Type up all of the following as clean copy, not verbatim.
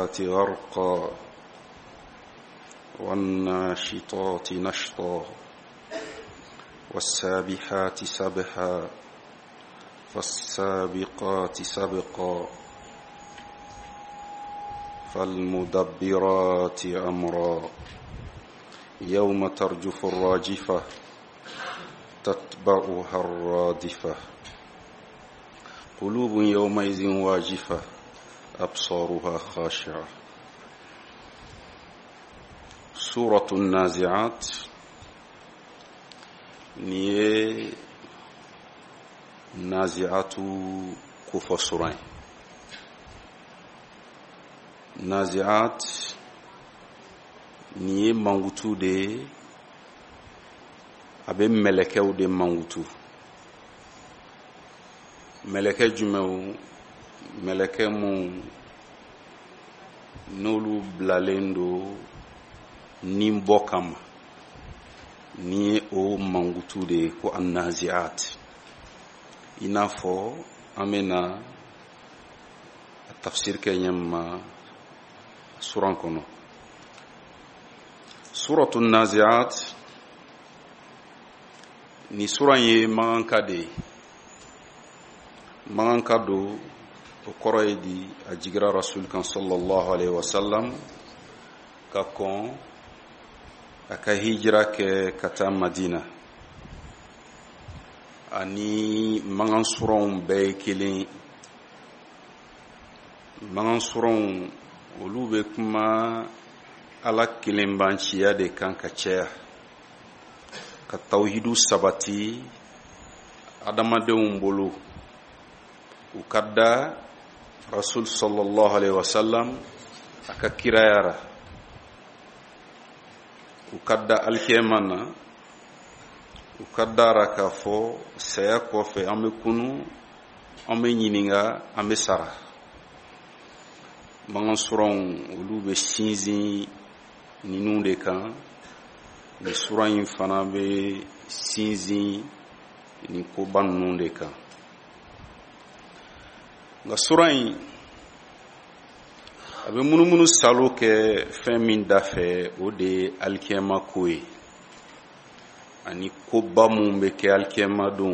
الغارقات غرقا والناشطات نشطا والسابحات سبحا فالسابقات سبقا فالمدبرات أمرا يوم ترجف الراجفة تتبعها الرادفة قلوب يومئذ واجفة أبصارها خاشعة. سورة النازعات نيه نازعات كفصرين. نازعات نيه منغوتو دي abe melekew de mangutu meleke jumew meleke mu nolu blalendo nimbokam ni o mangutu de ko annaziat inafo amena tafsir kenyama suran kono. Suratun naziat ni suran ye maganka do o koroye di a jigira rasul kan sallallahu alaihi wasallam ka kon aka hijira ke kata Madina ani magan suran be kelen magan suran olu be kuma ala kelen banciya de kan ka caya ka tawhidu sabati adamadenw bolo u kadda rasul sallallahu alaihi wasallam aka kirayara u kadda alkemana u kaddara ka fo saya kofe ame kunu ame nyininga ame sara mangan suron olu be sinzi ninu de kan ni suran yin fana be sinzi ni ko bannu de kan nga suran yin abe munumunu salo ke fɛn min dafe o de alkiyama ko ye ani koba mun be kɛ alkiyama don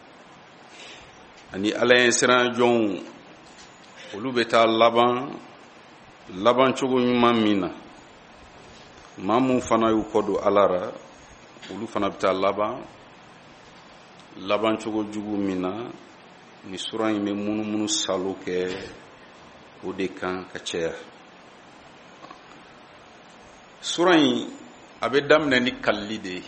ani ala ye siran jɔnw olu be taa laban cogo ɲuman min na mamu fana yu kodo alara olu fana bita laban cogo jugu mina ni suran ime munu salo ke o de kan ka caya. Suran abe damne ni kalli de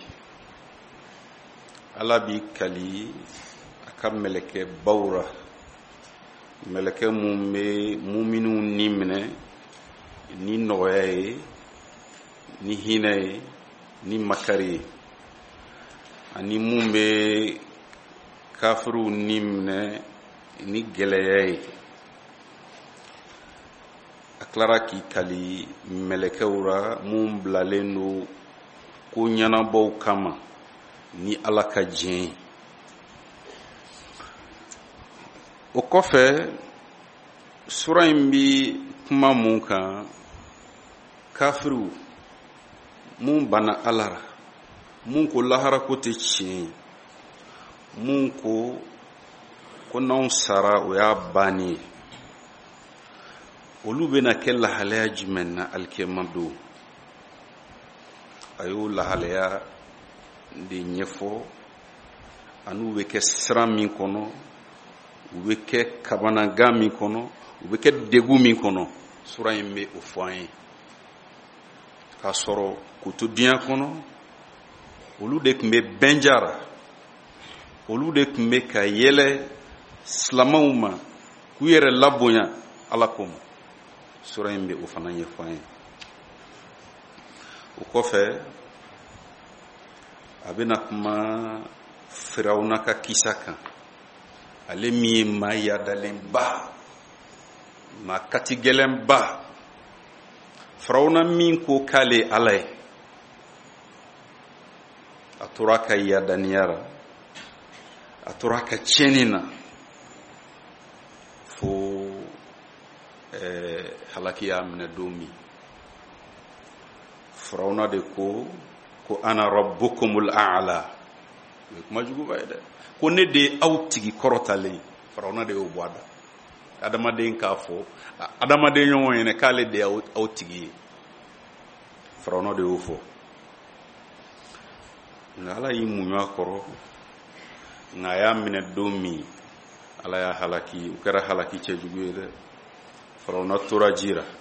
ala bi kali aka meleke bawra meleke muminu ni mine ni noye ni hinay ni makari ani mumbe kafiru nimne ni geleyay aklara ki kali melekewra mum blalendo ko nyana bow kama ni alaka jin o kofe sura imbi kuma mun kan kafiru mun bana alara mun ko lahara ko te cin mun ko non sara o ya bani olu bena ke lahalaya jumɛn na alikiyama don a y'o lahalaya de ɲɛfɔ an'u bɛ kɛ siran min kɔnɔ u bɛ kɛ kabanagan min kɔnɔ u bɛ kɛ degun min kɔnɔ sura in bɛ o fɔ an ye k'a sɔrɔ k'u to diɲɛ kɔnɔ olu de tun bɛ bɛnjara olu de tun bɛ ka yɛlɛ silamɛw ma k'u yɛrɛ labonya ala ko ma sura in bɛ o fana ɲɛfɔ an ye o kɔfɛ a bɛna kuma firawuna ka kisa kan ale min ye maa yadalenba maa katigɛlɛnba firawuna min ko k'ale ala ye a tora ka yadaniya la a tora ka tiɲɛni na fo halaki y'a minɛ don min Firawuna de ko ana rabbukumul a'la o ye kuma juguba ye dɛ ko ne de ye aw tigi kɔrɔtalen Firawuna de y'o bɔ a da adamaden k'a fɔ adamaden ɲɔgɔn ɲɛnɛ k'ale de ye aw tigi ye Firawuna de y'o fɔ nka Ala y'i muɲu a kɔrɔ nka a y'a minɛ don min Ala y'a halaki o kɛra halaki cɛjugu ye dɛ Firawuna tora ji la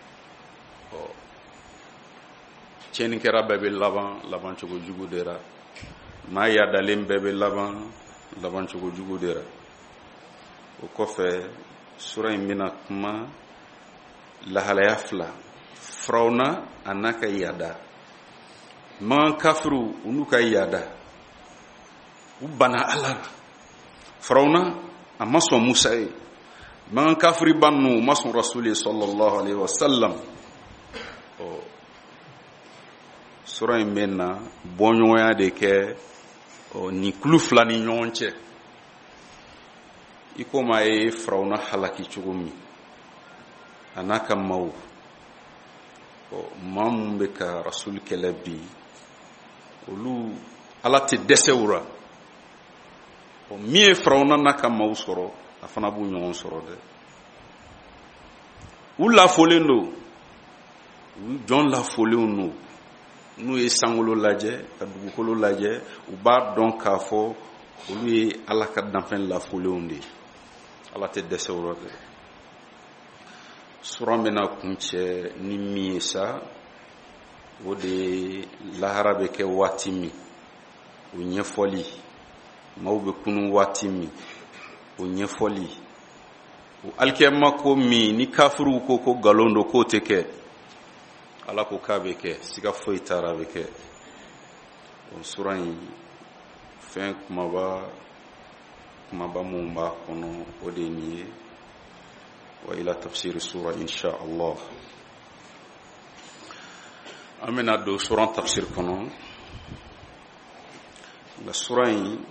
tiɲɛnikɛra bɛɛ bɛ laban cogo jugu de la maa yadalen bɛɛ bɛ laban cogo jugu de la o kɔfɛ sura in bɛna kuma lahalaya 2 Firawuna a n'a ka yada man kafiru u n'u ka yada u bana Ala la Firawuna a ma sɔn Musa ye man kafiri bannu u ma sɔn Rasuli sallallahu alaihi wasallam sura in bɛ na bɔɲɔgɔnya de kɛ ni kulu 2 ni ɲɔgɔn cɛ i komi a ye Firawuna halaki cogo min a n'a ka maaw maa minnu bɛ ka Rasuli kɛlɛ bi olu Ala tɛ dɛsɛ u la min ye Firawuna n'a ka maaw sɔrɔ a fana b'u ɲɔgɔn sɔrɔ dɛ u lafolen don u jɔn lafolenw don n'u ye sankolo lajɛ ka dugukolo lajɛ u b'a dɔn k'a fɔ olu ye Ala ka danfɛn lafolenw de Ala tɛ dɛsɛ o la dɛ sura bɛna kuncɛ ni min ye sa o de lahara bɛ kɛ waati min o ɲɛfɔli maaw bɛ kunu waati min o ɲɛfɔli o alikiyama ko min ni kafiru ko nkalon don k'o tɛ kɛ Ala ko k'a bɛ kɛ siga foyi t'a la a bɛ kɛ o sura in fɛn kumaba mun b'a kɔnɔ o de ye nin ye wa ila tafsir sura insha Allah an bɛna don sura tafsir kɔnɔ nka sura in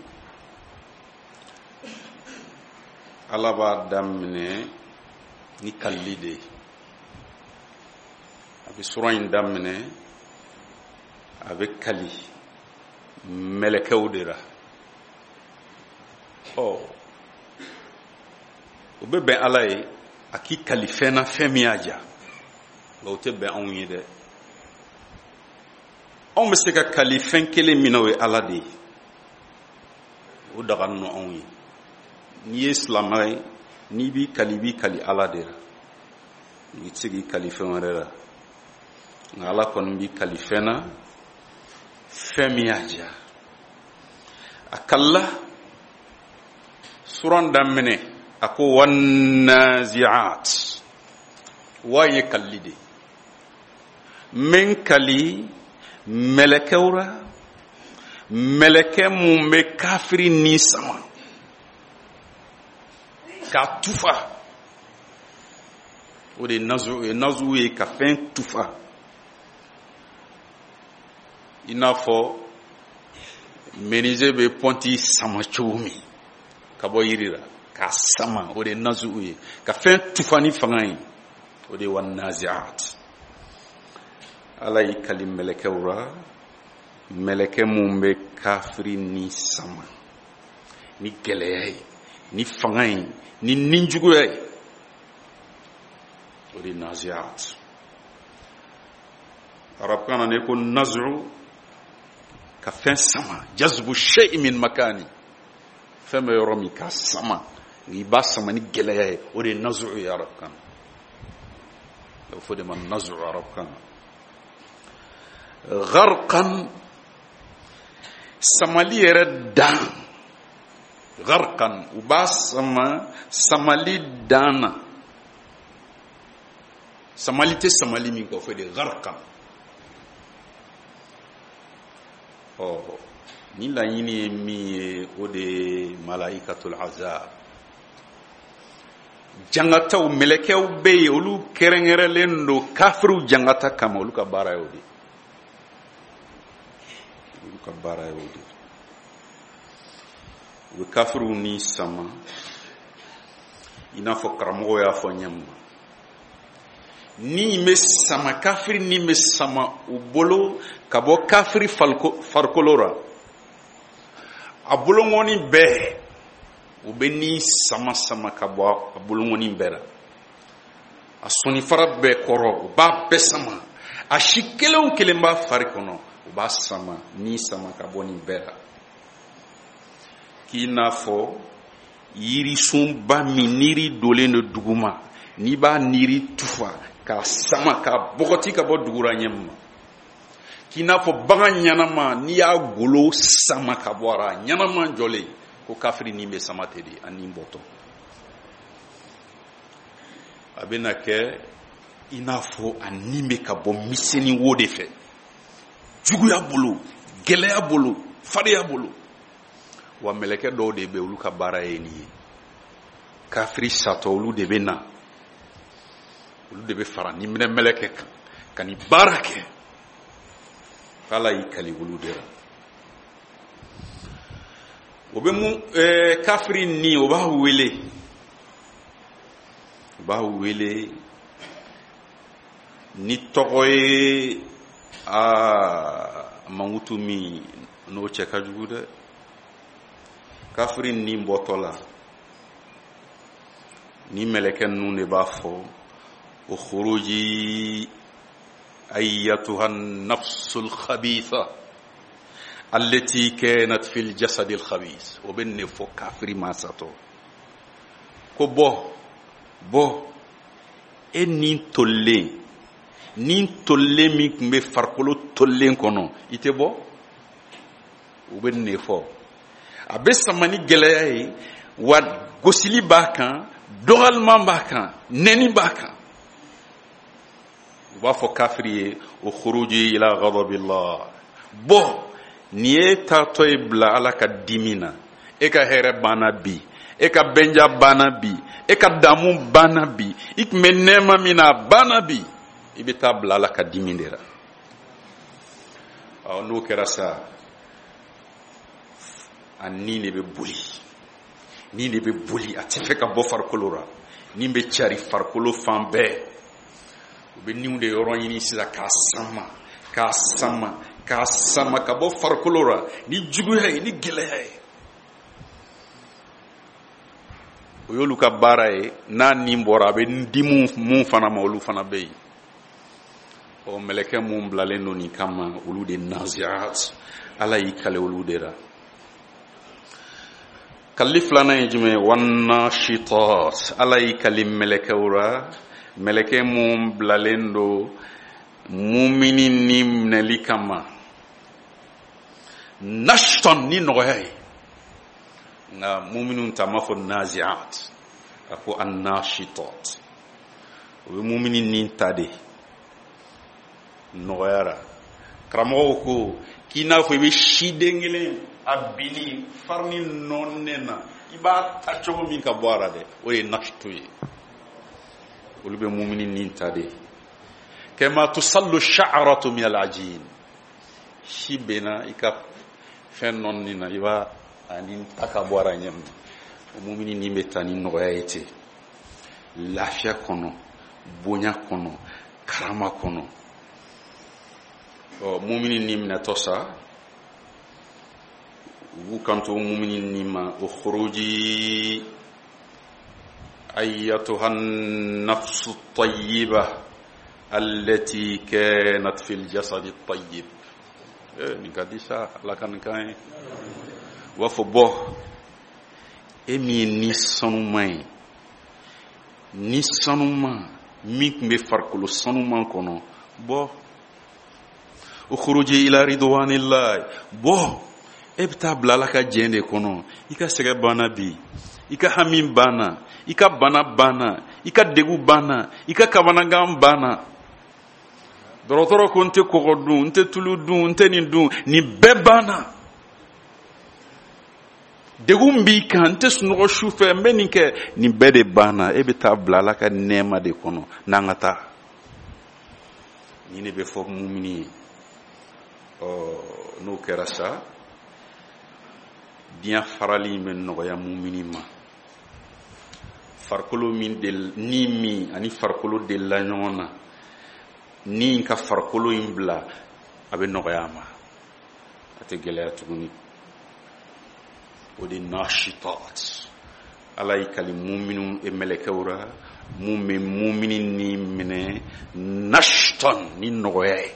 Ala b'a daminɛ ni kalili de ye a bɛ sura in daminɛ a bɛ kali mɛlɛkɛw de la o bɛ bɛn Ala ye a k'i kali fɛn na fɛn min y'a diya nka o tɛ bɛn anw ye dɛ anw bɛ se ka kali fɛn kelen min na o ye Ala de ye o dagalen don anw ye n'i ye silamɛ ye n'i b'i kali Ala de la i tɛ se k'i kali fɛn wɛrɛ la nka Ala kɔni b'i kali fɛn na fɛn min y'a diya a kalila sura daminɛ a ko wannazi'at wa ye kalili de men kali mɛlɛkɛw la mɛlɛkɛ mun bɛ kafiri ni sama ka tufa o de nazu ye ka fɛn tufa i n'a fɔ menuisier bɛ pɔnti sama cogo min ka bɔ yiri la k'a sama o de nazu ye ka fɛn tufa ni fanga ye o de wa nazi'at Ala y'i kali mɛlɛkɛw la mɛlɛkɛ mun bɛ kafiri ni sama ni gɛlɛya ye ni fanga ye ni ninjuguya ye o de nazi'at arabukan na ne ko nazu ka fɛn sama jazbu shay'in min makani fɛn bɛ yɔrɔ min ka sama i b'a sama ni gɛlɛya ye o de nazu ye arabukan na o fɔ de ma nazu arabukan na gharqan samali yɛrɛ dan gharqan u b'a sama samali dan na samali tɛ samali min kɔ o fɔ de gharqan ni laɲini ye min ye o de ye malaikatul azab jangataw mɛlɛkɛw bɛ yen olu kɛrɛnkɛrɛnlen don kafiriw jangata kama olu ka baara ye o de olu ka baara ye o de u bɛ kafiriw ni sama i n'a fɔ karamɔgɔ y'a fɔ ɲɛma ni me sama kafiri ni me sama u bolo ka bɔ kafiri farikolo ra a bolongɔni bɛɛ u bɛ ni sama sama ka bɔ a bolongɔni bɛɛ ra a sɔnifara bɛɛ kɔrɔ u b'a bɛɛ sama a si kelen o kelen b'a fari kɔnɔ u b'a sama ni sama ka bɔ nin bɛɛ ra k'i n'a fɔ yirisunba min niri dolen do duguma n'i b'a niri tufa k'a sama k'a bɔgɔti ka bɔ dugura ɲɛma k'i n'a fɔ bagan ɲanama n'i y'a golo sama ka bɔ a ra ɲanama jɔlen ko kafiri nin bɛ sama ten de a nin bɔtɔ a bɛna kɛ i n'a fɔ a nin bɛ ka bɔ misɛnnin wo de fɛ juguya bolo gɛlɛya bolo fariya bolo wa mɛlɛkɛ dɔw de bɛ olu ka baara ye nin ye kafiri satɔ olu de bɛ na olu de bɛ fara ni minɛ mɛlɛkɛ kan ka nin baara kɛ k'Ala y'i kali olu de la o bɛ mun kafiri ni o b'a wele ni tɔgɔ ye mankutu min n'o cɛ ka jugu dɛ kafiri ni bɔtɔ la ni mɛlɛkɛ ninnu de b'a fɔ ukhruji ayyatuha an-nafsul khabitha allati kanat fil jasadil khabith o bɛ ne fɔ kafiri masatɔ ko bɔ e nin tollen min tun bɛ farikolo tollen kɔnɔ i tɛ bɔ o bɛ ne fɔ a bɛ sama ni gɛlɛya ye wa gosili b'a kan dɔgɔliman b'a kan nɛni b'a kan u b'a fɔ kafiri ye ukhruji ila ghadabillah bɔ nin ye taatɔ ye bila Ala ka dimi na e ka hɛrɛ banna bi e ka bɛnja banna bi e ka damu banna bi i tun bɛ nɛɛma min na a banna bi i bɛ taa bila Ala ka dimi de la n'o kɛra sa a nin de bɛ boli a tɛ fɛ ka bɔ farikolo ra nin bɛ cari farikolo fan bɛɛ u bɛ ninw de yɔrɔ ɲini sisan k'a sama ka bɔ farikolo ra ni juguya ye ni gɛlɛya ye o y'olu ka baara ye n'a nin bɔra a bɛ di mun fana ma olu fana bɛ yen mɛlɛkɛ mun bilalen don nin kama olu de naziat Ala y'i kale olu de la kalli filanan ye jumɛn wannashitat Ala y'i kali mɛlɛkɛw ra mɛlɛkɛ mun bilalen don mumini ni minɛli kama nashton ni nɔgɔya ye nka muminun ta ma fɔ naziat a ko annashitat o bɛ mumini ni ta de nɔgɔyara karamɔgɔw ko k'i n'a fɔ i bɛ siden kelen a bili fari ni nɔnnen na i b'a ta cogo min ka bɔ a ra dɛ o ye nashto ye olu bɛ mumini ni ta de kama tusallu sha'ratu min al-ajin si bena i ka fɛn nɔnni na i b'a ani ta ka bɔ a ra ɲɛ o mumini ni bɛ taa ni nɔgɔya ye ten lafiya kɔnɔ bonya kɔnɔ karama kɔnɔ mumini ni minɛtɔ sa u b'u kanto mumini ni ma ukhruji ayyatuha an-nafsu at-tayyibah allati kanat fil jasadi at-tayyib nin ka di sa Ala ka nin kan ye u b'a fɔ bɔ e min ye ni sanuma ye ni sanuma min tun bɛ farikolo sanuma kɔnɔ bɔ ukhruji ila ridwanillah bɔ e bɛ taa bila Ala ka jɛn de kɔnɔ i ka sɛgɛ banna bi i ka hami banna i ka bana banna i ka degu banna i ka kamanagan banna dɔgɔtɔrɔ ko n tɛ kɔgɔ dun n tɛ tulu dun n tɛ nin dun nin bɛɛ banna degun b'i kan n tɛ sunɔgɔ su fɛ n bɛ nin kɛ nin bɛɛ de banna e bɛ taa bila Ala ka nɛɛma de kɔnɔ n'an ka taa nin de bɛ fɔ mumini ye n'o kɛra sa diɲɛ farali bɛ nɔgɔya mumini ma farikolo min ni min ani farikolo delila ɲɔgɔn na ni ka farkolo in bila a bɛ nɔgɔya ma a tɛ gɛlɛya tuguni o de nashitat ala y'i kali muminu mɛlɛkɛw ra mun bɛ mumini ni minɛ nashtan ni nɔgɔya ye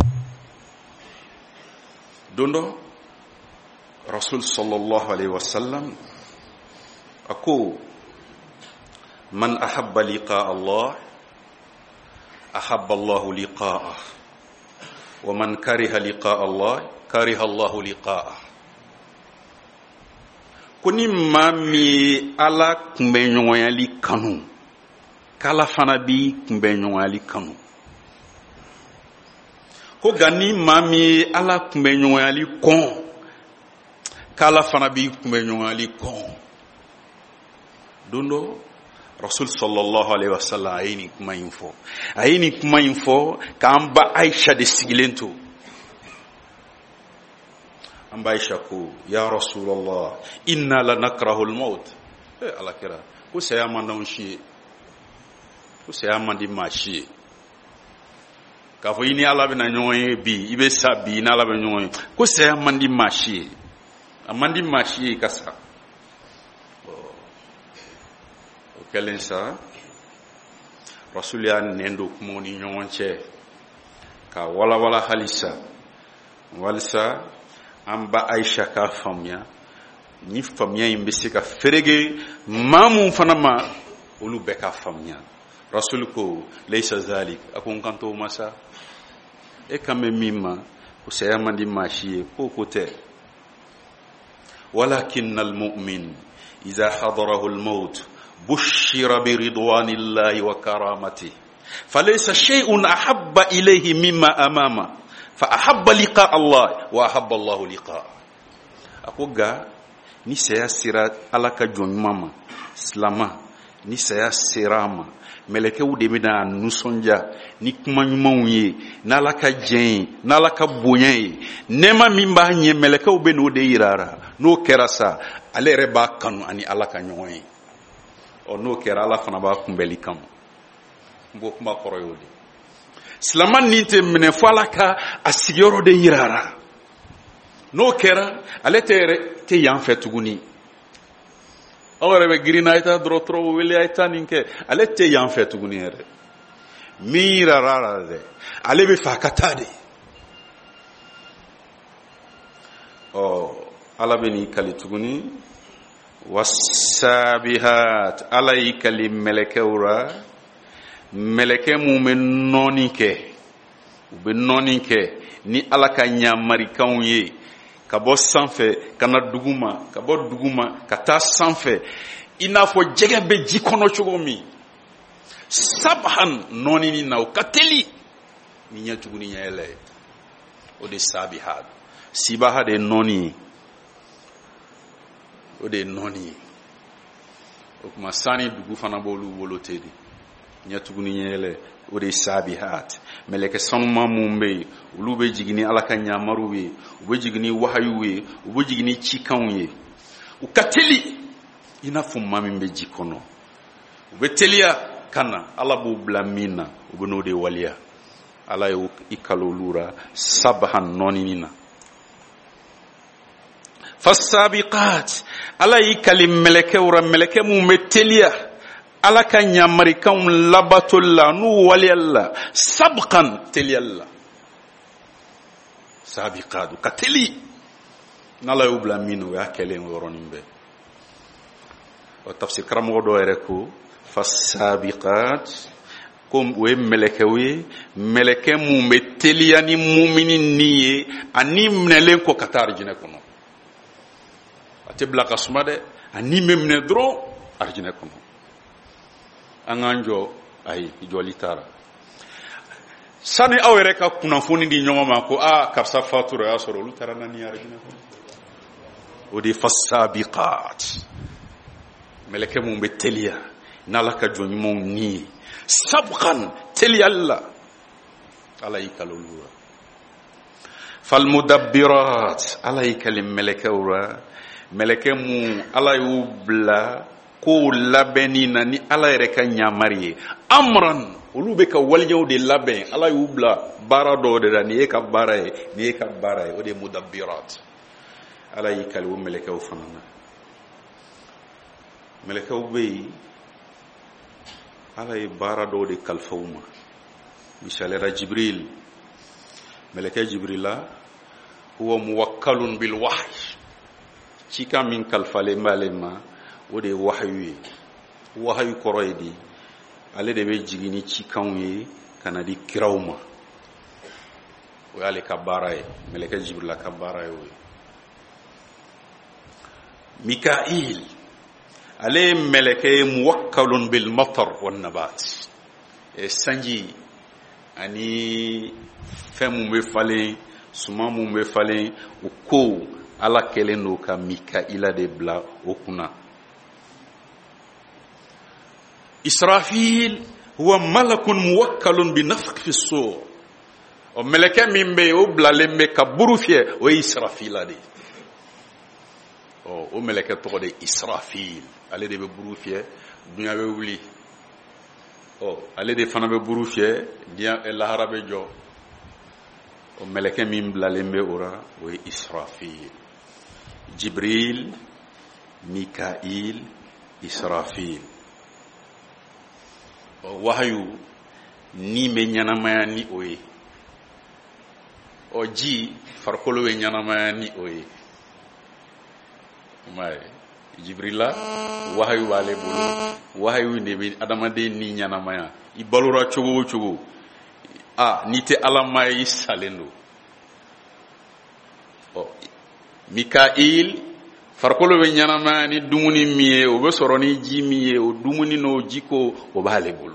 don dɔ rasul sallallahu alaihi wasallam a ko man ahabba liqa Allah ahabba Allah liqa'ah wa man kariha liqa Allah kariha Allah liqa'ah ko ni maa min ye ala kunbɛɲɔgɔnyali kanu k'ala fana bi kunbɛɲɔgɔnyali kanu ko nka ni maa min ye ala kunbɛɲɔgɔnyali kɔn k'ala fana bi kunbɛɲɔgɔnyali kɔn don dɔ rasul sallallahu alaihi wasallam a ye nin kuma in fɔ k'an ba Aisha de sigilen to an ba Aisha ko ya rasulallah inna lanakrahu al-maut ala kira ko saya man d'anw si ye ko saya man di maa si ye k'a fɔ i ni ala bɛna ɲɔgɔn ye bi i bɛ sa bi i ni ala bɛ ɲɔgɔn ye ko saya man di maa si ye a man di maa si ye ka sa o kɛlen sa rasul y'a nɛn don kumaw ni ɲɔgɔn cɛ ka walawala halisa walisa an ba Aisha k'a faamuya ni faamuya in bɛ se ka ferege maa mun fana ma olu bɛɛ ka faamuya rasul ko laysa zalik a ko n kan t'o ma sa e kan bɛ min ma ko saya man di maa si ye ko tɛ walakinna almu'min idha hadarahu almaut bushira biridwanillahi wa karamatihi falaysa shay'un ahabba ilayhi mimma amama fa ahabba liqa Allah wa ahabba Allah liqa ako ga ni saya sira ala ka jɔnɲuman ma silama ni saya sira ma mɛlɛkɛw de bɛna nusɔndiya ni kuma ɲumanw ye n'ala ka jɛn ye n'ala ka bonya ye nɛɛma min b'a ɲɛ mɛlɛkɛw bɛ n'o de yirara n'o kɛra sa ale yɛrɛ b'a kanu ani ala ka ɲɔgɔn ye n'o kɛra ala fana b'a kunbɛli kama n b'o kuma kɔrɔ y'o de silama nin tɛ minɛ fɔ ala ka a sigiyɔrɔ de yirara n'o kɛra ale tɛ yan fɛ tuguni aw yɛrɛ bɛ girinna a ye taa dɔgɔtɔrɔw wele a ye taa nin kɛ ale tɛ yan fɛ tuguni yɛrɛ min yirara la dɛ ale bɛ fɛ a ka taa de ala bɛ n'i kali tuguni wasabihat ala y'i kali mɛlɛkɛw ra mɛlɛkɛ mun bɛ nɔɔni kɛ u bɛ nɔɔni kɛ ni ala ka ɲamarikanw ye ka bɔ sanfɛ ka na duguma ka bɔ duguma ka taa sanfɛ i n'a fɔ jɛgɛ bɛ ji kɔnɔ cogo min sabahan nɔɔni na o ka teli ni ɲɛ tuguni ɲɛyɛlɛ ye o de sabihat sibaha de ye nɔɔni ye o de ye nɔɔni ye o tuma sani dugu fana b'olu wolo ten de ɲɛ tuguni ɲɛyɛlɛ o de ye sabihat mɛlɛkɛ sanuma mun bɛ yen olu bɛ jigin ni ala ka ɲamaruw ye u bɛ jigin ni wahayuw ye u bɛ jigin ni cikanw ye u ka teli i n'a fɔ maa min bɛ ji kɔnɔ u bɛ teliya ka na ala b'u bila min na u bɛ n'o de waliya ala ye i kalo olu ra sabahan nɔɔnini na fasabiqat ala y'i kali mɛlɛkɛw ra mɛlɛkɛ mun bɛ teliya ala ka ɲamarikanw labatoli la n'u waliyali la sabqan teliyali la sabiqat ka teli n'ala y'u bila min na o y'a kɛlen o yɔrɔnin bɛɛ o tafsir karamɔgɔ dɔw yɛrɛ ko fasabiqat ko o ye mɛlɛkɛw ye mɛlɛkɛ mun bɛ teliya ni mumini ni ye ani minɛlen kɔ ka taa arijinɛ kɔnɔ a tɛ bila ka suma dɛ ani bɛ minɛ dɔrɔn arijinɛ kɔnɔ an k'an jɔ ayi jɔli taara sani aw yɛrɛ ka kunnafoni di ɲɔgɔn ma ko karisa fatura o y'a sɔrɔ olu taara naani arijinɛ kɔnɔ o de fasabiqat mɛlɛkɛ mun bɛ teliya n'ala ka jɔn ɲumanw ni ye sabqan teliyali la ala y'i kali olu la falmudabbirat ala y'i kali mɛlɛkɛw la mɛlɛkɛ mun ala y'u bila ko labɛnni na ni ala yɛrɛ ka ɲamari ye amran olu bɛ ka waliɲɛw de labɛn ala y'u bila baara dɔw de la nin ye ka baara ye nin ye ka baara ye o de ye mudabbirat ala y'i kali o mɛlɛkɛw fana na mɛlɛkɛw bɛ yen ala ye baara dɔw de kalifa u ma misaliyara jibril mɛlɛkɛ jibrila huwa muwakkalun bil wahyi cikan min kalifalen b'ale ma o de ye wahayu ye wahayu kɔrɔ ye di ale de bɛ jigin ni cikanw ye ka na di kiraw ma o y'ale ka baara ye mɛlɛkɛ jibrila ka baara ye o ye mika'il ale ye mɛlɛkɛ ye muwakkalun bil matar wan nabat sanji ani fɛn mun bɛ falen suman mun bɛ falen o ko ala kɛlen don ka mika'ila de bila o kunna israfil huwa malakun muwakkalun bi nafkhi fi sur o mɛlɛkɛ min bɛ yen o bilalen bɛ ka buru fiyɛ o ye israfila de o mɛlɛkɛ tɔgɔ de israfil ale de bɛ buru fiyɛ dunya bɛ wuli ale de fana bɛ buru fiyɛ lahara bɛ jɔ o mɛlɛkɛ min bilalen bɛ o la o ye israfil jibril mika'il israfil wahayu ni bɛ ɲɛnamaya ni o ye ji farikolo bɛ ɲɛnamaya ni o ye jibrila wahayu b'ale bolo wahayu de bɛ adamaden ni ɲɛnamaya i balora cogo o cogo n'i tɛ ala ma ye i salen don mika'il farikolo bɛ ɲɛnamaya ni dumuni min ye o bɛ sɔrɔ ni ji min ye o dumuni n'o jiko o b'ale bolo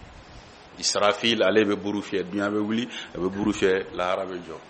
israfil ale bɛ buru fiyɛ dunya bɛ wuli a bɛ buru fiyɛ lahara bɛ jɔ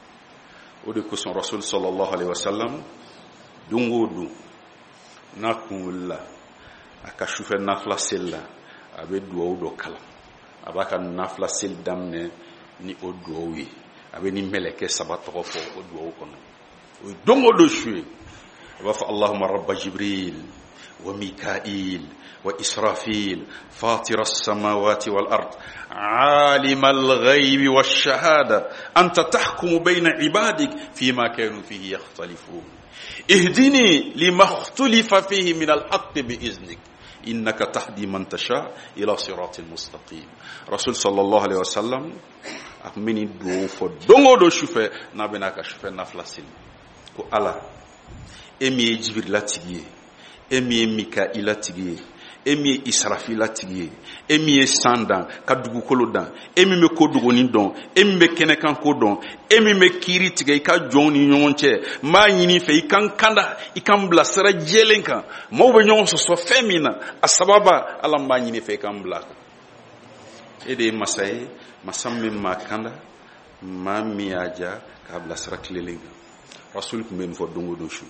o de kosɔn rasul sallallahu alaihi wasallam don o don n'a kun wulila a ka sufɛ nafila seli la a bɛ dugawu dɔ kalan a b'a ka nafila seli daminɛ ni o dugawu ye a bɛ ni mɛlɛkɛ saba tɔgɔ fɔ o dugawu kɔnɔ o ye don o don su ye a b'a fɔ allahumma rabba jibril wa mika'il wa israfil fatira as-samawati wal ard عالم الغيب والشهادة أنت تحكم بين عبادك فيما كانوا فيه يختلفون اهدني لما اختلف فيه من الحق بإذنك إنك تهدي من تشاء إلى صراط مستقيم رسول صلى الله عليه وسلم أمني دو فدونغو دو شوفة نابنا كشوفة نفلسين كو الله أمي جبريل تيجي أمي ميكائيل تيجي emi israfila tigi emi sandan ka dugukolo dan emi be ko dugoni don emi be kɛnɛkan ko don emi be kiri tigɛ I ka jɔnw ni ɲɔgɔn cɛ m'a ɲini fɛ I kan kanda I kan bila sira jɛlen kan maaw be ɲɔgɔn sɔsɔ fɛn min na a sababa ala m'a ɲini fɛ I kan bila kan e de ye masa ye masa min m'a kanda maa min y'a ja k'a bila sira tilelen kan rasul tun bɛ nin fɔ don o don su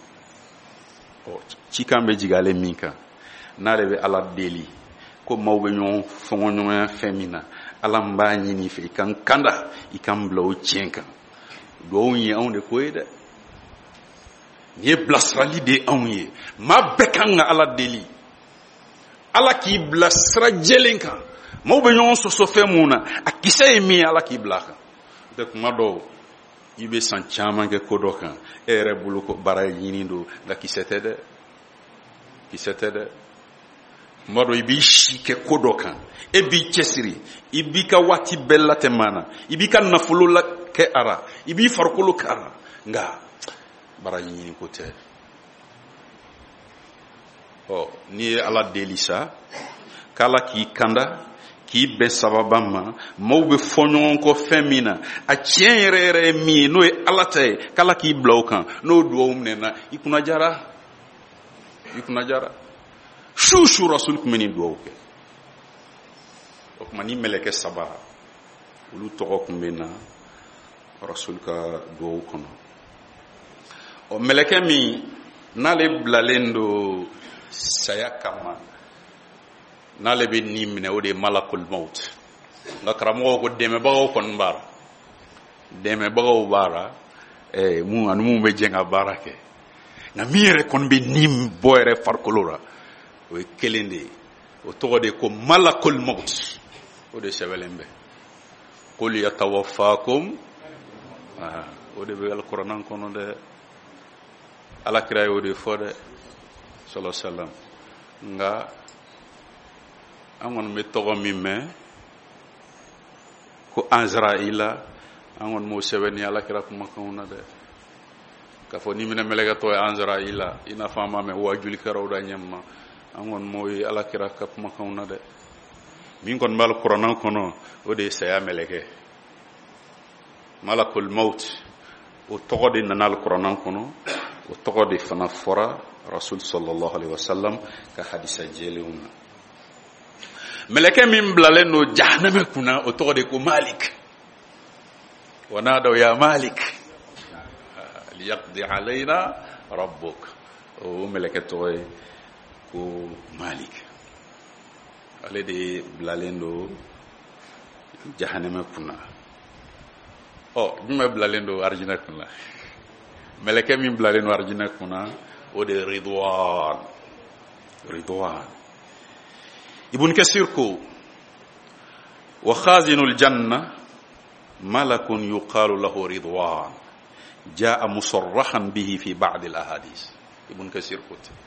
cikan bɛ jigin ale min kan n'ale bɛ ala deli ko maaw bɛ ɲɔgɔn fɔngɔ ɲɔgɔnya fɛn min na ala n b'a ɲini fɛ I kan kanda I kan bila o tiɲɛ kan dugawu ye anw de ko ye dɛ nin ye bilasirali de anw ye maa bɛɛ kan ka ala deli ala k'i bila sira jɛlen kan maaw bɛ ɲɔgɔn sɔsɔ fɛn mun na a kisɛ ye min ye ala k'i bila a kan n'o tɛ kuma dɔw I bɛ san caman kɛ ko dɔ kan e yɛrɛ bolo ko baara ɲini don nka kisɛ tɛ dɛ kisɛ tɛ dɛ kuma dɔ I b'i si kɛ ko dɔ kan e b'i cɛsiri I b'i ka waati bɛɛ latɛmɛ a na I b'i ka nafolo la kɛ a la I b'i farikolo kɛ a la nka baara ɲini ko tɛ n'i ye ala deli sa k'ala k'i kanda k'i bɛn sababa ma maaw bɛ fɔ ɲɔgɔn kɔ fɛn min na a tiɲɛ yɛrɛ yɛrɛ ye min ye n'o ye ala ta ye k'ala k'i bila o kan n'o dugawu minɛna I kunna jara su rasul tun bɛ nin dugawu kɛ o tuma ni mɛlɛkɛ saba olu tɔgɔ tun bɛ na rasul ka dugawu kɔnɔ mɛlɛkɛ min n'ale bilalen don saya kama n'ale bɛ ni minɛ o de ye malakul maut nka karamɔgɔw ko dɛmɛbagaw kɔni b'a la dɛmɛbagaw b'a la mun bɛ jɛn ka baara kɛ nka min yɛrɛ kɔni bɛ ni bɔ yɛrɛ farikolo la o ye kelen de ye o tɔgɔ de ko malakul maut o de sɛbɛlen bɛ qul yatawaffakum o de bɛ alikuranɛ kɔnɔ dɛ alakira y'o de fɔ dɛ sallallahu alaihi wasallam nga an kɔni bɛ tɔgɔ min mɛn ko Azraila an kɔni m'o sɛbɛn ni alakira kumakanw na dɛ k'a fɔ ni minɛ mɛlɛkɛtɔ ye Azraila i n'a fɔ an b'a mɛn wajulikɛlaw da ɲɛma an kɔni m'o ye alakira ka kumakanw na dɛ min kɔni b'a kuranɛ kɔnɔ o de ye saya mɛlɛkɛ malakul maut o tɔgɔ de nana alikuranɛ kɔnɔ o tɔgɔ de fana fɔra rasul sallallahu alaihi wasallam ka hadisa jɛlenw na mɛlɛkɛ min bilalen don jahanama kunna o tɔgɔ de ko Malik wa nadaw ya Malik liyaqdi alayna rabbuk o mɛlɛkɛ tɔgɔ ye ko Malik ale de bilalen don jahanama kunna jumɛn bilalen don arijinɛ kunna mɛlɛkɛ min bilalen don arijinɛ kunna o de Ridwan Ibn Kasir ko wa khazinul janna malakun yuqalu lahu Ridwan jaa musarrahan bihi fi ba'd al ahadith Ibn Kasir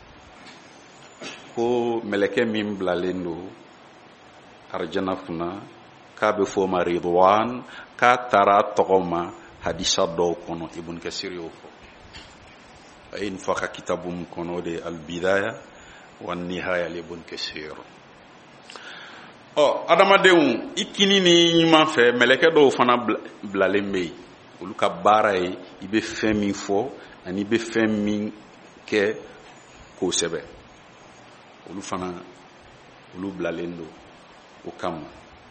ko mɛlɛkɛ min bilalen don arijinɛ kunna k'a bɛ fɔ ma Ridwan k'a taara tɔgɔ ma hadisa dɔw kɔnɔ Ibn Kasir y'o fɔ a ye nin fɔ a ka kitabu min kɔnɔ o de ye al-Bidaya wa Nihaya li Ibn Kasir adamadenw i kini ni ɲuman fɛ mɛlɛkɛ dɔw fana bilalen bɛ yen olu ka baara ye i bɛ fɛn min fɔ ani i bɛ fɛn min kɛ k'o sɛbɛn olu bilalen don o kama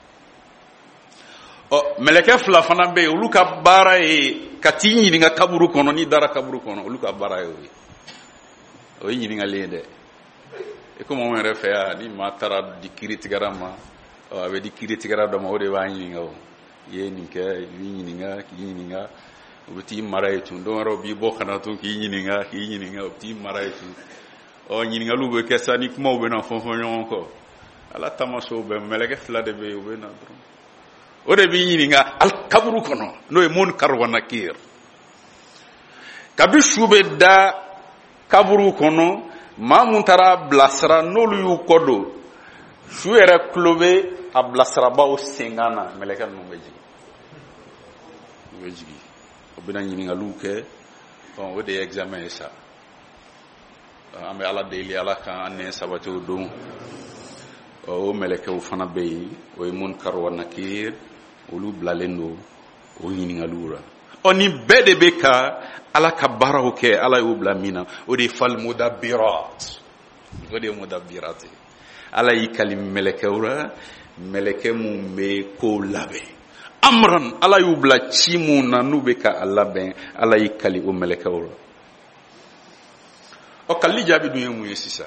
mɛlɛkɛ fila fana bɛ yen olu ka baara ye ka t'i ɲininka kaburu kɔnɔ n'i dara kaburu kɔnɔ olu ka baara ye o ye ɲininkali ye dɛ i komi anw yɛrɛ fɛ yan ni maa taara di kiiri tigɛra ma a bɛ di kiiri tigɛra dɔ ma o de b'a ɲininka o i ye nin kɛ i b'i ɲininka k'i ɲininka o bɛ t'i mara ye tun don wɛrɛ b'i bɔ ka na tun k'i ɲininka o bɛ t'i mara ye tun ɲininkaliw bɛ kɛ sa ni kumaw bɛ na fɔn ɲɔgɔn kɔ ala taama so bɛɛ mɛlɛkɛ fila de bɛ yen o bɛ na dɔrɔn o de b'i ɲininka kaburu kɔnɔ n'o ye Munkar wa Nakir kabi su bɛ da kaburu kɔnɔ maa mun taara bilasira n'olu y'u kɔ don su yɛrɛ tulo bɛ a bilasirabaw senkan na mɛlɛkɛ ninnu bɛ jigin o bɛna ɲininkaliw kɛ o de ye examen ye sa an bɛ ala deli ala kan an nɛn sabati o don o mɛlɛkɛw fana bɛ yen o ye Munkar wa Nakir olu bilalen don o ɲininkaliw la ni bɛɛ de bɛ ka ala ka baaraw kɛ ala y'o bila min na o de ye falmudabirat o de ye mudabirat ala y'i kali mɛlɛkɛw la mɛlɛkɛ mun bɛ kow labɛn amran ala y'u bila ci mun na n'u bɛ ka a labɛn ala y'i kali o mɛlɛkɛw la kalili jaabi dun ye mun ye sisan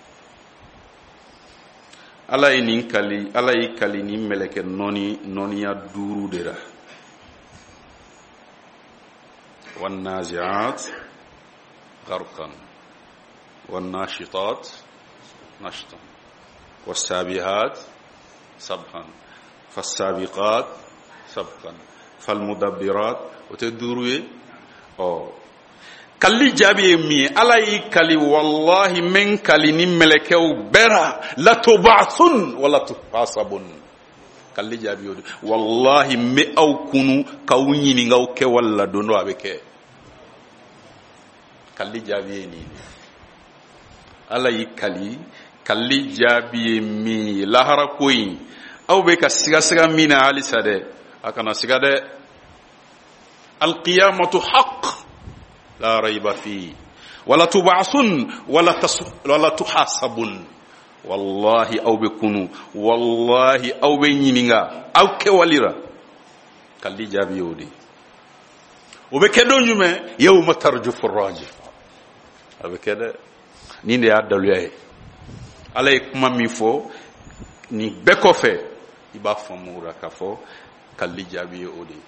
ala y'i kali ni mɛlɛkɛ nɔniya 5 de la والنازعات غرقا والناشطات نشطا والسابحات سبقا فالسابقات سبقا فالمدبرات وتدروي kalli jaabi ye min ye ala y'i kali wallahi men kali ni mɛlɛkɛw bɛra latub'athun wala tuhasabun kalli jaabi y'o de wallahi n bɛ aw kunu k'aw ɲininkaw kɛ wala don dɔ a bɛ kɛ kalli jaabi ye nin ye ala y'i kalli jaabi ye min ye lahara ko in aw bɛ ka sigasiga min na halisa dɛ a kana siga dɛ alqiyamatu haqq la rayba fi wala tub'athun wala tuhasabun wallahi aw be kunu wallahi aw be ɲininka aw kɛwalira kalli jaabi y'o de o bɛ kɛ don jumɛn yawma tarjufu rajifa a bɛ kɛ dɛ nin de y'a daluya ye ala ye kuma min fɔ nin bɛɛ kɔfɛ i b'a faamu o la k'a fɔ kalli jaabi ye o de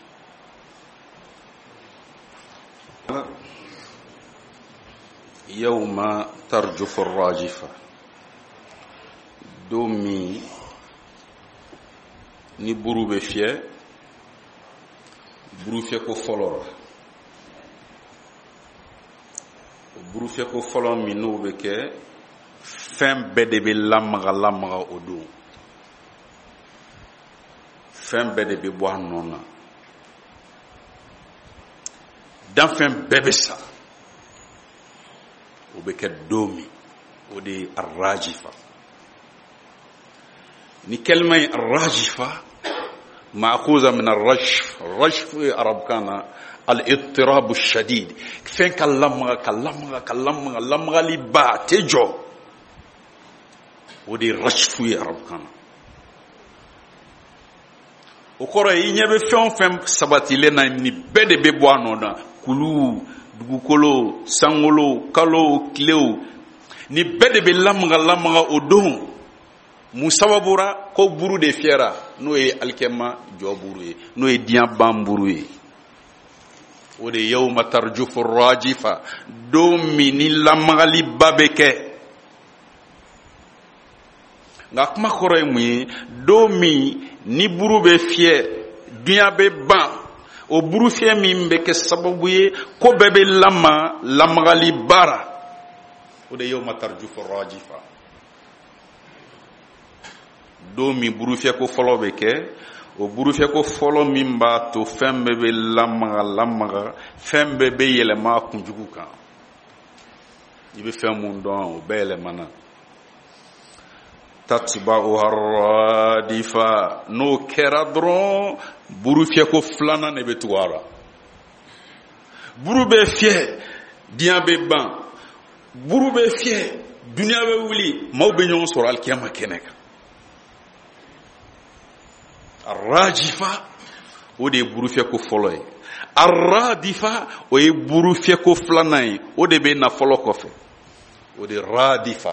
يوم ترجف الراجفة don min ni buru bɛ fiyɛ buru fiyɛko fɔlɔ la o buru fiyɛko fɔlɔ min n'o bɛ kɛ fɛn bɛɛ de bɛ lamaga o don fɛn bɛɛ de bɛ bɔ a nɔ na danfɛn bɛɛ bɛ sa o bɛ kɛ don min o de ye arajifa ni kalima ye arajifa ma'khuza min ar-rajf rajf ye arabukan na al-ittirab ash-shadid fɛn ka lamaga lamagali ba tɛ jɔ o de ye rajf ye arabukan na o kɔrɔ ye i ɲɛ bɛ fɛn o fɛn sabatilen na ni bɛɛ de bɛ bɔ a nɔ na kulu dugukolo sankolo kalo tilew ni bɛɛ de bɛ lamaga o don mun sababura ko buru de fiyɛra n'o ye alikɛma jɔ buru ye n'o ye diɲɛ ban buru ye o de ye yawma tarjufu rajifa don min ni lamagaliba bɛ kɛ nka kuma kɔrɔ ye mun ye don min ni buru bɛ fiyɛ diɲɛ bɛ ban o buru fiyɛ min bɛ kɛ sababu ye ko bɛɛ bɛ lamagali baara o de ye yawma tarjufu rajifa don min buru fiyɛko fɔlɔ bɛ kɛ o buru fiyɛko fɔlɔ min b'a to fɛn bɛɛ bɛ lamaga fɛn bɛɛ bɛ yɛlɛma a kunjugu kan i bɛ fɛn mun dɔn o bɛɛ yɛlɛmana tatba'uha radifa n'o kɛra dɔrɔn buru fiyɛko filanan de bɛ tugu a la buru bɛ fiyɛ diɲɛ bɛ ban buru bɛ fiyɛ duniya bɛ wuli maaw bɛ ɲɔgɔn sɔrɔ alikiyama kɛnɛ kan arajifa o de ye buru fiyɛko fɔlɔ ye aradifa o ye buru fiyɛko filanan ye o de bɛ na fɔlɔ kɔfɛ o de radifa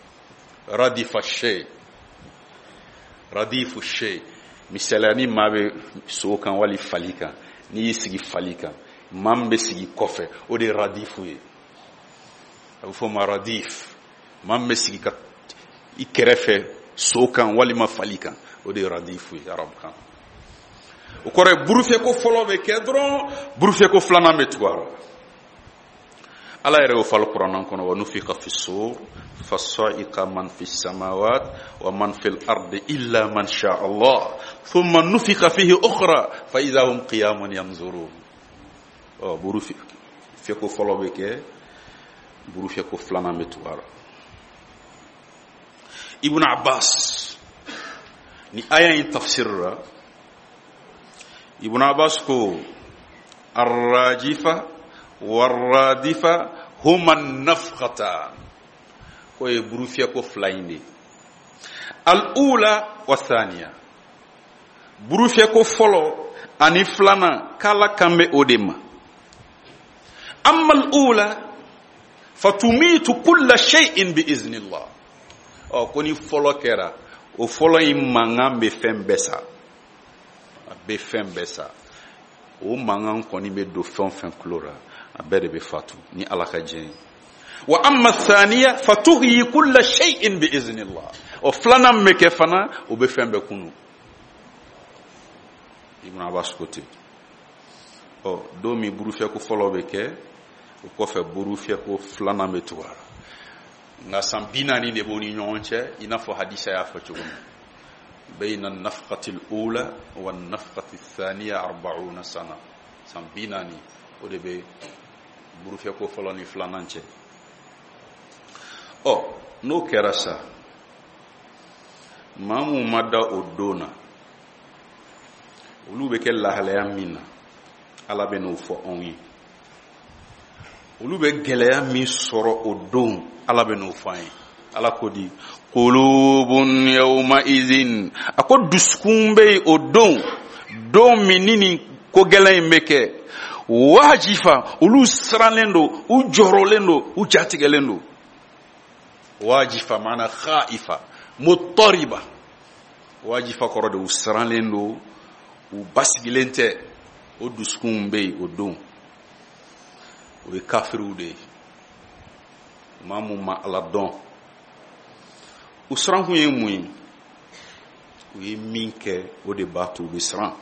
shay radifu shay misaliya ni maa bɛ so kan wali fali kan n'i y'i sigi fali kan maa min bɛ sigi kɔfɛ o de ye radifu ye a bɛ fɔ o ma radif maa min bɛ sigi ka i kɛrɛfɛ so kan walima fali kan o de ye radifu ye arabukan o kɔrɔ ye buru fiyɛko fɔlɔ bɛ kɛ dɔrɔn buru fiyɛko filanan bɛ tugu a la ala yɛrɛ y'o fɔ alikuranɛ kɔnɔ wa nufiqa fi sur fasa'iqa man fi samawat wa man fi al-ardi illa man sha Allah thumma nufiqa fihi ukhra fa idha hum qiyamun yanzurun buru fiyɛko fɔlɔ bɛ kɛ buru fiyɛko filanan bɛ tugu a la Ibn Abbas ni aya in tafsir la Ibn Abbas ko arrajifa warradifa huma nafqatan ko ye buru fiyɛko fila in de al-ula wa thaniya buru fiyɛko fɔlɔ ani filanan k'ala kan bɛ o de ma amma al-ula fatumitu kulla shay'in bi iznillah ko ni fɔlɔ kɛra o fɔlɔ in mankan bɛ fɛn bɛɛ sa a bɛ fɛn bɛɛ sa o mankan kɔni bɛ don fɛn o fɛn tulo la a bɛɛ de bɛ fatu ni ala ka diɲɛ ye wa amma thaniya fatuhyi kulla shay'in bi iznillah o filanan bɛ kɛ fana o bɛ fɛn bɛɛ kunu Ibn Abbas ko ten don min buru fiyɛko fɔlɔ bɛ kɛ o kɔfɛ buru fiyɛko filanan bɛ tugu a la nka san 40 de b'o ni ɲɔgɔn cɛ i n'a fɔ hadisa y'a fɔ cogo min bayna an-nafqati al-ula wa an-nafqati ath-thaniya 40 sana san 40 o de bɛ buru fiyɛko fɔlɔ ni filanan cɛ n'o kɛra sa maa minnu ma da o don na olu bɛ kɛ lahalaya min na ala bɛ n'o fɔ anw ye olu bɛ gɛlɛya min sɔrɔ o don ala bɛ n'o fɔ an ye ala ko di qulubun yawma idhin a ko dusukun bɛ yen o don min ni ko gɛlɛn in bɛ kɛ wajifa olu siranlen don u jɔrɔlen don u jatigɛlen don wajifa maana khaifa muttariba wajifa kɔrɔ de u siranlen don u basigilen tɛ o dusukun bɛ yen o don o ye kafiriw de ye maa mun ma ala dɔn u siran kun ye mun ye u ye min kɛ o de b'a to u bɛ siran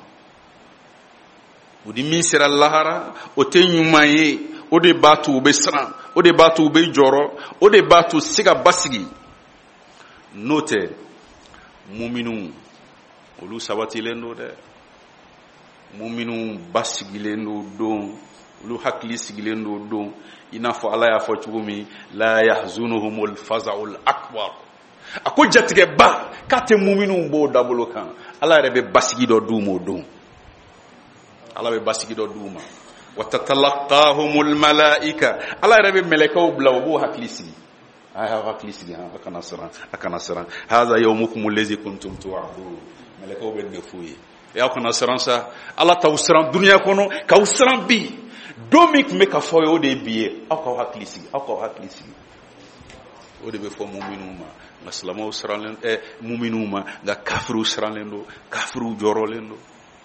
u di min sera lahara o tɛ ɲuman ye o de b'a to u bɛ siran o de b'a to u bɛ jɔrɔ o de b'a to se ka basigi n'o tɛ muminun olu sabatilen don dɛ muminun basigilen don olu hakili sigilen don i n'a fɔ ala y'a fɔ cogo min la yahzunuhumul faza'ul akbar a ko jatigɛba k'a tɛ muminun b'o dabolo kan ala yɛrɛ bɛ basigi dɔ d'u ma o don ala bɛ basigi dɔ d'u ma wa tatalaqahumul malaika ala yɛrɛ bɛ mɛlɛkɛw bila u b'o hakili sigi a hakili sigi a kana siran haza yawmukumul ladzi kuntum tu'adun mɛlɛkɛw bɛ nin f'u ye y'aw kana siran sa ala t'aw siran duniya kɔnɔ k'aw siran bi don min tun bɛ ka fɔ ye o de ye bi ye aw k'aw hakili sigi o de bɛ fɔ muminun ma nka silamɛw siranlen muminun ma nka kafiriw siranlen don kafiriw jɔrɔlen don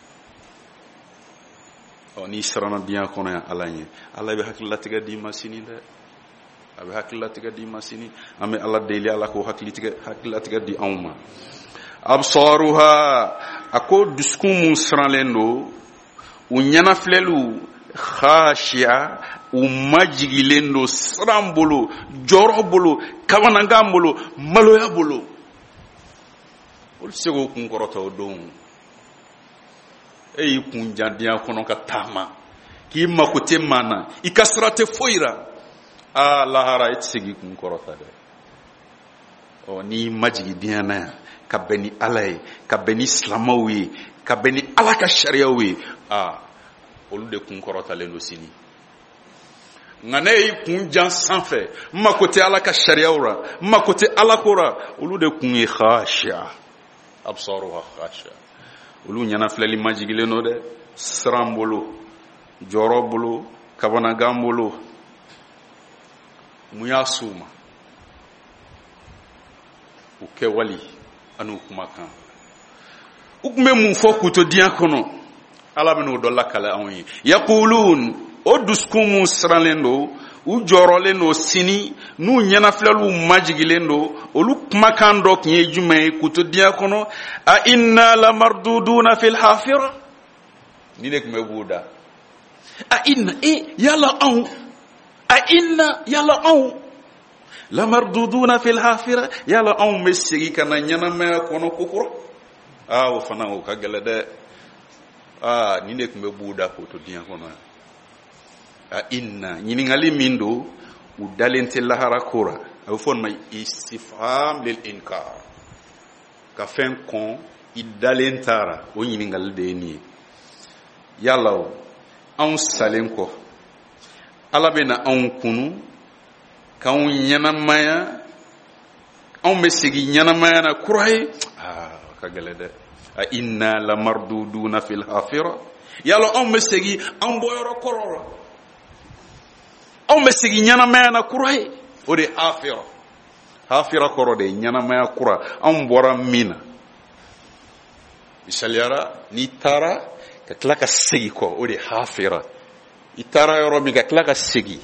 n'i siranna diɲɛ kɔnɔ yan ala ɲɛ ala bɛ hakililatigɛ d'i ma sini dɛ a bɛ hakililatigɛ d'i ma sini an bɛ ala deli ala k'o hakililatigɛ di anw ma absaruha a ko dusukun mun siranlen don u ɲɛnafilɛliw khashi'a u majigilen don siran bolo jɔrɔ bolo kamanagan bolo maloya bolo olu tɛ se k'o kun kɔrɔta o don e y'i kun jan diɲɛ kɔnɔ ka taama k'i mako tɛ maa na i ka sira tɛ foyi ra lahara e tɛ se k'i kun kɔrɔta dɛ n'i majigi diɲɛ na yan ka bɛn ni ala ye ka bɛn ni silamɛw ye ka bɛn ni ala ka sariyaw ye olu de kun kɔrɔtalen don sini nka ne y'i kun jan sanfɛ n mako tɛ ala ka sariyaw ra n mako tɛ ala ko ra olu de kun ye khashi'a absaruha khashi'a olu ɲɛnafilɛli majigilen don dɛ siran bolo jɔrɔ bolo kabanagan bolo mun y'a s'u ma u kɛwali an'u kumakan u tun bɛ mun fɔ k'u to diɲɛ kɔnɔ ala bɛna o dɔ lakale anw ye yaqulun o dusukun mun siranlen don u jɔrɔlen don sini n'u ɲɛnafilɛliw majigilen don olu kumakan dɔ tun ye jumɛn ye k'u to diɲɛ kɔnɔ a inna lamarduduna fil hafira ni de tun bɛ b'u da a inna yala anw a inna yala anw lamarduduna fil hafira yala anw bɛ segin ka na ɲɛnamaya kɔnɔ kokura o fana o ka gɛlɛ dɛ ni de tun bɛ b'u da k'o to diɲɛ kɔnɔ a inna ɲininkali min don u dalen tɛ lahara ko ra a bɛ fɔ nin ma istifham lil inkar ka fɛn kɔn i dalen taara o ɲininkali de ye nin ye yala o anw salen kɔ ala bɛ na anw kunu k'anw ɲɛnamaya anw bɛ segin ɲɛnamaya na kura ye ka gɛlɛ dɛ a inna lamarduduna fil hafira yala anw bɛ segin an bɔyɔrɔ kɔrɔ la anw bɛ segin ɲɛnamaya na kura ye o de ye hafira kɔrɔ de ye ɲɛnamaya kura anw bɔra min na misaliyara n'i taara ka tila ka segin kɔ o de ye hafira i taara yɔrɔ min ka tila ka segin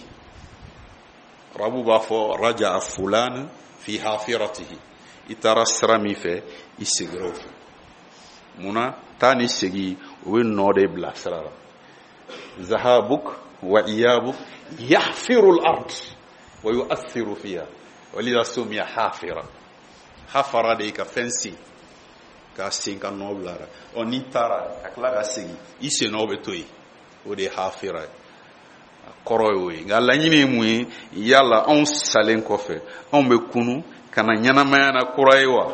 arabu b'a fɔ raja'a fulan fi hafiratihi i taara sira min fɛ i segira o fɛ munna taa ni segi o bɛ nɔ de bila sira la zahabuk wa iyabuk yahfiru al-ard wa yu'athiru fiha walidha sumiya hafira hafara de ka fɛn sen ka sen ka nɔ bila la n'i taara ka tila ka segi i sen nɔ bɛ to yen o de ye hafira kɔrɔ ye o ye nka laɲini ye mun ye yala anw salen kɔfɛ anw bɛ kunu ka na ɲɛnamaya na kura ye wa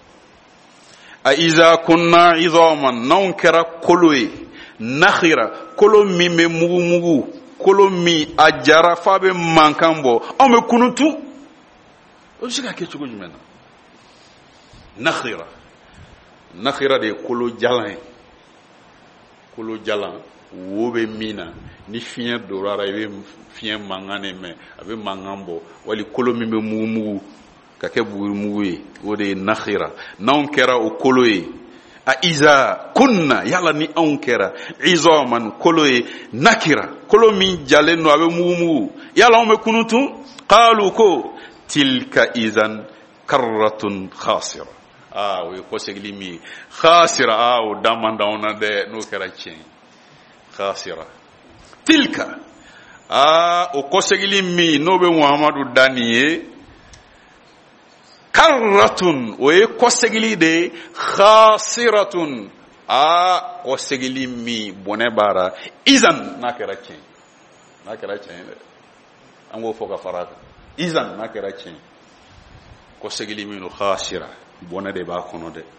a iza kunna idhaman n'anw kɛra kolo ye nakhira kolo min bɛ mugumugu kolo min a jara f'a bɛ mankan bɔ anw bɛ kunu tun o bɛ se ka kɛ cogo jumɛn na nakhira de ye kolo jalan ye kolo jalan wo bɛ min na ni fiɲɛ donna i bɛ fiɲɛ mankan de mɛn a bɛ mankan bɔ wali kolo min bɛ mugumugu ka kɛ bugurimugu ye o de ye nakhira n'anw kɛra o kolo ye a iza kunna yala ni anw kɛra izaman kolo ye nakira kolo min jalen don a bɛ mugumugu yala anw bɛ kunu tun qalu ko tilka izan karratun khasira. O ye kɔsegili min ye. Khasira, o da man d'anw na dɛ n'o kɛra tiɲɛ ye. Khasira. Tilka, o kɔsegili min n'o bɛ Muhamadu da nin ye, karratun, o ye kɔsegili de ye. Khasiratun, kɔsegili min bɔnɛ b'ara. Izan, n'a kɛra tiɲɛ. N'a kɛra tiɲɛ dɛ. An k'o fɔ ka fara kan. Izan, n'a kɛra tiɲɛ. Kɔsegili min don khasira, bɔnɛ de b'a kɔnɔ dɛ.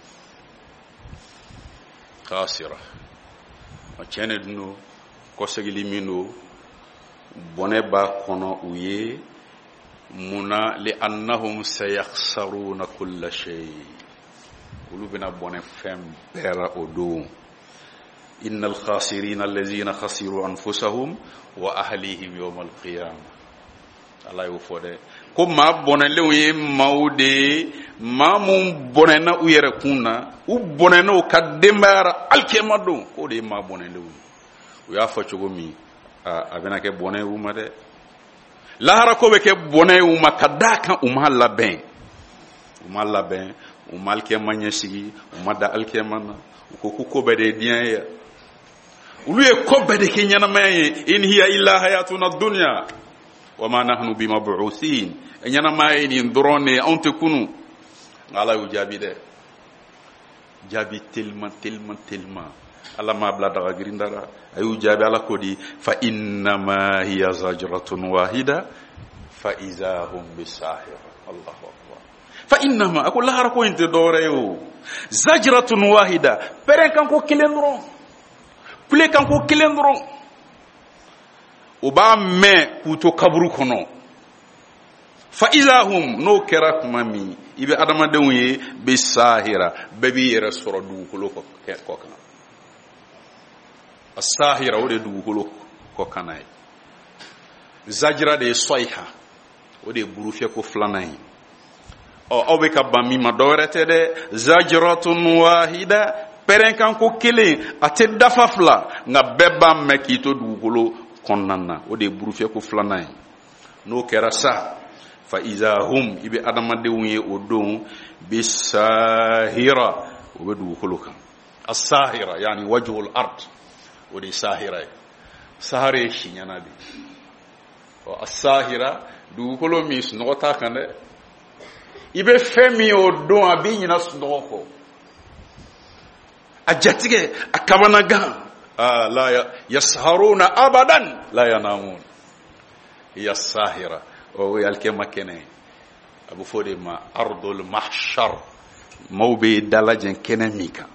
Khasira. Tiɲɛ de dun don, kɔsegili min don, bɔnɛ b'a kɔnɔ u ye. Munna li annahum sayakhsaruna kulla shay. Olu bɛna bɔnɛ fɛn bɛɛ la o don. Innal khasirina allazina khasiru anfusahum wa ahlihim yawmal qiyamah. Allah y'o fɔ dɛ. Ko maa bɔnɛlenw ye maaw de ye, maa mun bɔnɛna u yɛrɛ kun na, u bɔnɛna u ka denbayara alikiyama don. K'o de ye maa bɔnɛlenw ye. U y'a fɔ cogo min, a bɛna kɛ bɔnɛ ye u ma dɛ. Lahara ko bɛ kɛ bɔnɛ ye u ma ka d'a kan u ma labɛn. U ma labɛn, u ma alikiyama ɲɛsigi, u ma da alikiyama na. U ko ko bɛɛ de ye diɲɛ ye. Olu ye ko bɛɛ de kɛ ɲɛnamaya ye. In hiya illa hayatuna dunya wa ma nahnu bimab'uthin. Ɲɛnamaya ye nin dɔrɔn de ye, anw tɛ kunu. Ala y'u jaabi dɛ. Jaabi teliman. Ala m'a bila daga girinda la. A y'u jaabi, Ala ko di fa innama hiya zajratun wahida fa iza hum bisahira. Allahu akbar. Fa innama, ako lahara ko in tɛ dɔwɛrɛ ye o. Zajratun wahida, pɛrɛn kan ko kelen dɔrɔn. Kule kan ko kelen dɔrɔn. O b'a mɛn k'u to kaburu kɔnɔ. Fa iza hum, n'o kɛra tuma min, i bɛ adamadenw ye bisahira, bɛɛ b'i yɛrɛ sɔrɔ dugukolo kɔ kan. Asahira, o de ye dugukolo kɔ kana ye. Zajira de ye sɔyiha, o de ye burufyɛko filanan ye. Aw bɛ ka ban min ma dɔwɛrɛ tɛ dɛ. Zajratun wahida, pɛrɛnkan ko kelen, a tɛ dafa fila, nka bɛɛ b'a mɛn k'i to dugukolo kɔnɔna na. O de ye burufyɛko filanan ye. N'o kɛra sa, fa iza hum, i bɛ adamadenw ye o don bisahira, o bɛ dugukolo kan. Asahira, yani wajhul ard, o de ye sahira ye. Sahara ye siɲɛna de. Asahira, dugukolo min sunɔgɔ t'a kan dɛ. I bɛ fɛn min o don, a b'i ɲinɛ sunɔgɔ kɔ. A jatigɛ, a kabanagan. La yasharuna abadan la yanamun. Hiya sahira, o ye alikiyama kɛnɛ ye. A bɛ fɔ de ma ardul mahshar. Maaw bɛ dalajɛ kɛnɛ min kan.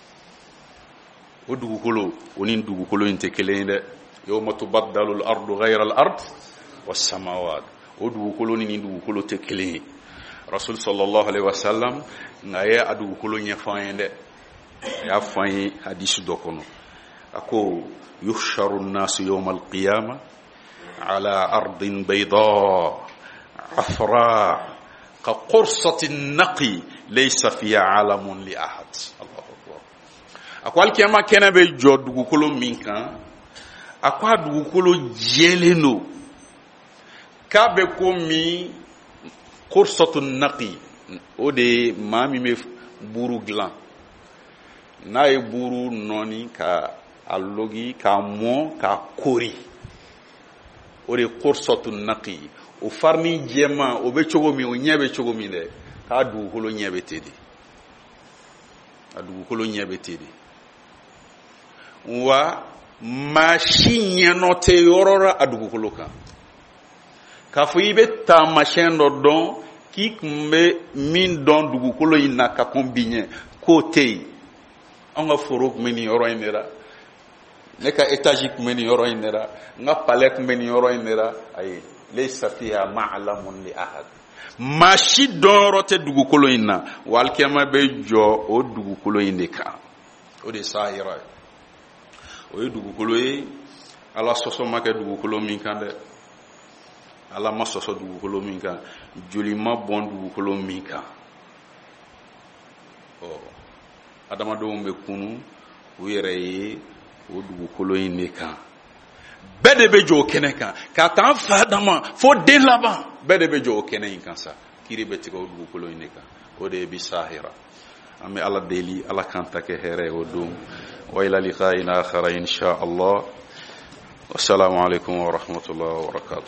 O dugukolo, o ni dugukolo in tɛ kelen ye dɛ. Yawma tubaddalu al-ardu ghayra al-ard was-samawat. O dugukolo ni dugukolo tɛ kelen ye. Rasul sallallahu alaihi wasallam nga ye a dugukolo ɲɛfɔ an ye dɛ. A y'a fɔ an ye hadisi dɔ kɔnɔ. A ko yuhsharu an-nasu yawma al-qiyamah ala ardin bayda afra ka qursati an-naqi laysa fiha alamun li ahad. A ko alikiyama kɛnɛ bɛ jɔ dugukolo min kan, a ko a dugukolo jɛlen don, k'a bɛ komi qursatu naqi, o de ye maa min bɛ buru dilan. N'a ye buru nɔɔni ka a logi, k'a mɔn, k'a kori, o de ye qursatu naqi. O farini jɛman, o bɛ cogo min, o ɲɛ bɛ cogo min dɛ, k'a dugukolo ɲɛ bɛ ten de. A dugukolo ɲɛ bɛ ten de. Wa maa si ɲɛnɔ tɛ yɔrɔ la a dugukolo kan. K'a fɔ i bɛ taamasiyɛn dɔ dɔn k'i tun bɛ min dɔn dugukolo in na ka kɔn bi ɲɛ, k'o tɛ yen. An ka foro tun bɛ nin yɔrɔ in de la, ne ka étage tun bɛ nin yɔrɔ in de la, n ka palais tun bɛ nin yɔrɔ in de la. Ayi, laysa fiha ma'lamun li ahad. Maa si dɔnyɔrɔ tɛ dugukolo in na, wa alikiyama bɛ jɔ o dugukolo in de kan. O de ye sahira ye. O ye dugukolo ye, Ala sɔsɔ ma kɛ dugukolo min kan dɛ. Ala ma sɔsɔ dugukolo min kan, joli ma bɔn dugukolo min kan. Adamadenw bɛ kunu u yɛrɛ ye o dugukolo in de kan. Bɛɛ de bɛ jɔ o kɛnɛ kan, ka taa fa dama fo den laban, bɛɛ de bɛ jɔ o kɛnɛ in kan sa. kiri bɛ tigɛ o dugukolo in de kan o de ye bi sahira an bɛ ala deli ala kan ta kɛ hɛrɛ ye o don wa ila liqa'in akhar insha Allah wassalamu alaikum wa rahmatullahi wa barakatuh